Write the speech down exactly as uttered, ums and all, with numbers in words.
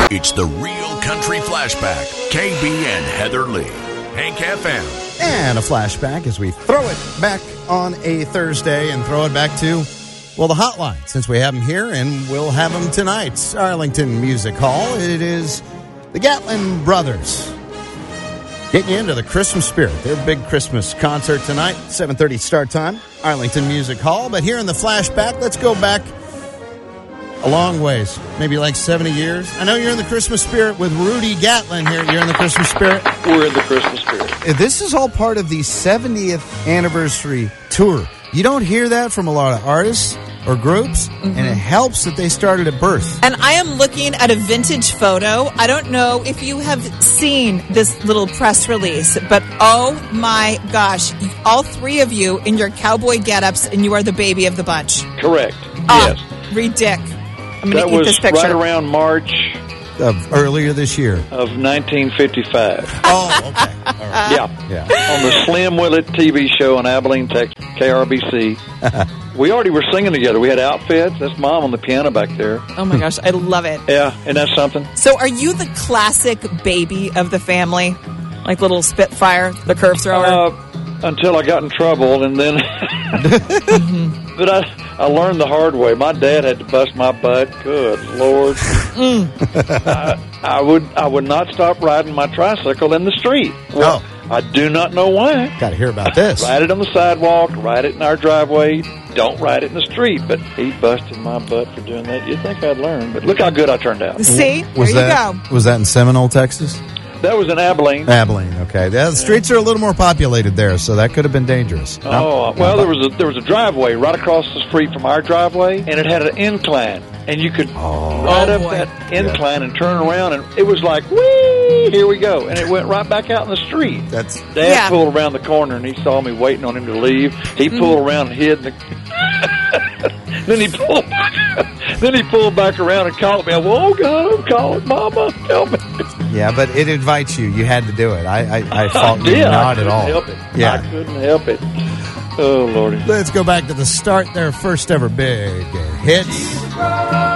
It's the Real Country Flashback. K B and Heather Lee. Hank F M. And a flashback as we throw it back on a Thursday and throw it back to, well, the hotline, since we have them here, and we'll have them tonight. Arlington Music Hall. It is the Gatlin Brothers getting you into the Christmas spirit. Their big Christmas concert tonight, seven thirty start time, Arlington Music Hall. But here in the flashback, let's go back a long ways, maybe like seventy years. I know you're in the Christmas spirit with Rudy Gatlin here. You're in the Christmas spirit. We're in the Christmas spirit. This is all part of the seventieth anniversary tour. You don't hear that from a lot of artists or groups, mm-hmm. and it helps that they started at birth. And I am looking at a vintage photo. I don't know if you have seen this little press release, but oh my gosh, all three of you in your cowboy get-ups, and you are the baby of the bunch. Correct. Oh, yes. Ridic. I'm going that to eat was this picture. Right around March of earlier this year of nineteen fifty-five. Oh, okay. All right. Yeah, yeah. On the Slim Willett T V show in Abilene, Texas, K R B C. We already were singing together. We had outfits. That's Mom on the piano back there. Oh my gosh, I love it. Yeah, and that's something. So, are you the classic baby of the family, like little Spitfire, the curve thrower? Uh, until I got in trouble, and then. mm-hmm. But I, I learned the hard way. My dad had to bust my butt. Good Lord. Mm. I, I would I would not stop riding my tricycle in the street. Well, oh. I do not know why. Got to hear about this. Ride it on the sidewalk, ride it in our driveway. Don't ride it in the street. But he busted my butt for doing that. You'd think I'd learn, but look how good I turned out. See? Was there you that, go. Was that in Seminole, Texas? That was in Abilene. Abilene, okay. Yeah, the streets are a little more populated there, so that could have been dangerous. Oh, no? well, no, there was a there was a driveway right across the street from our driveway, and it had an incline, and you could oh. ride oh, up boy. that incline yeah. and turn around, and it was like, whee, here we go, and it went right back out in the street. That's Dad yeah. pulled around the corner, and he saw me waiting on him to leave. He mm. pulled around and hid. In the then he pulled back, then he pulled back around and called me. I went, oh God, I'm calling Mama, help me. Yeah, but it invites you. You had to do it. I I, I fault I you not I at all. Help it. Yeah, I couldn't help it. Oh Lordy. Let's go back to the start. Their first ever big hits.